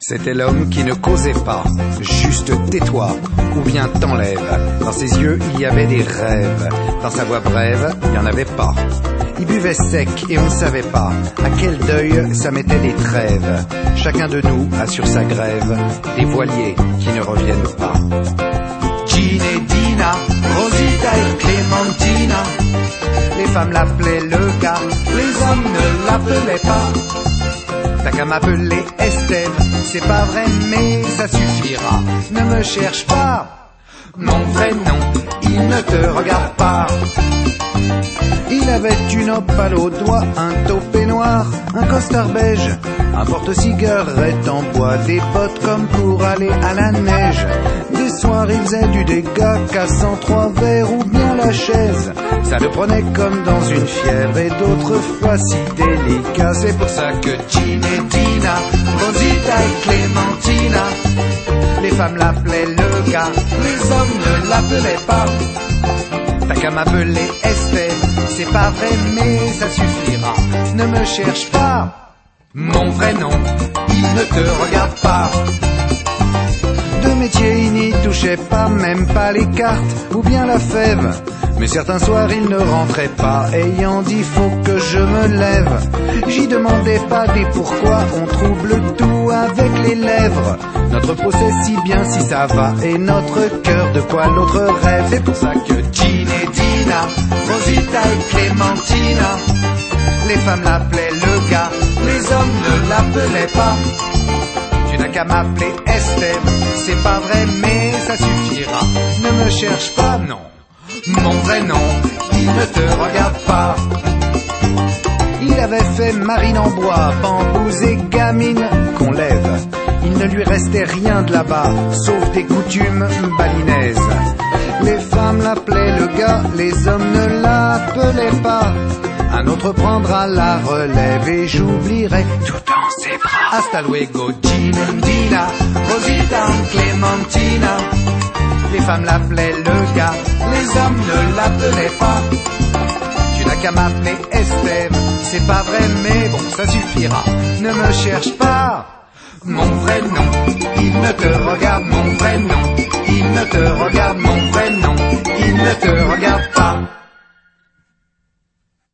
C'était l'homme qui ne causait pas, juste tais-toi, ou bien t'enlève. Dans ses yeux, il y avait des rêves. Dans sa voix brève, il n'y en avait pas. Il buvait sec et on ne savait pas à quel deuil ça mettait des trêves. Chacun de nous a sur sa grève des voiliers qui ne reviennent pas. Jean et Dina, Rosita et Clémentina. Les femmes l'appelaient le gars, les hommes ne l'appelaient pas. T'as qu'à m'appeler Estelle, c'est pas vrai mais ça suffira. Ne me cherche pas, mon vrai nom, il ne te regarde pas. Il avait une opale au doigt, un topé noir, un costard beige, un porte-cigarette en bois, des bottes comme pour aller à la neige. Des soirs il faisait du dégât, cassant 3 verres ou bien la chaise. Ça le prenait comme dans une fièvre et d'autres fois si délicat. C'est pour ça que Jean et Dina, Rosita et Clémentina, les femmes l'appelaient le gars, les hommes ne l'appelaient pas. T'as qu'à m'appeler Estelle, c'est pas vrai mais ça suffira. Ne me cherche pas, mon vrai nom, il ne te regarde pas. De métier il n'y touchait pas, même pas les cartes ou bien la fève. Mais certains soirs il ne rentrait pas, ayant dit faut que je me lève. J'y demandais pas des pourquoi, on trouble tout avec les lèvres. Notre peau sait si bien si ça va, et notre cœur de quoi l'autre rêve. C'est pour ça que Jean et Dina, Rosita et Clémentina, les femmes l'appelaient le gars, les hommes ne l'appelaient pas. Tu n'as qu'à m'appeler Estelle, c'est pas vrai mais ça suffira. Ne me cherche pas, non, mon vrai nom, il ne te regarde pas. Il avait fait marine en bois, bambous et gamine qu'on lève. Il ne lui restait rien de là-bas, sauf des coutumes balinaises. Les femmes l'appelaient le gars, les hommes ne l'appelaient pas. Un autre prendra la relève et j'oublierai tout dans ses bras. Hasta luego, Jean, Dina, Rosita, Clémentina. Les femmes l'appelaient le gars, les hommes ne l'appelaient pas. Tu n'as qu'à m'appeler Estelle, c'est pas vrai mais bon ça suffira. Ne me cherche pas, mon vrai nom, il ne te regarde, mon vrai nom, il ne te regarde, mon vrai nom, il ne te regarde pas.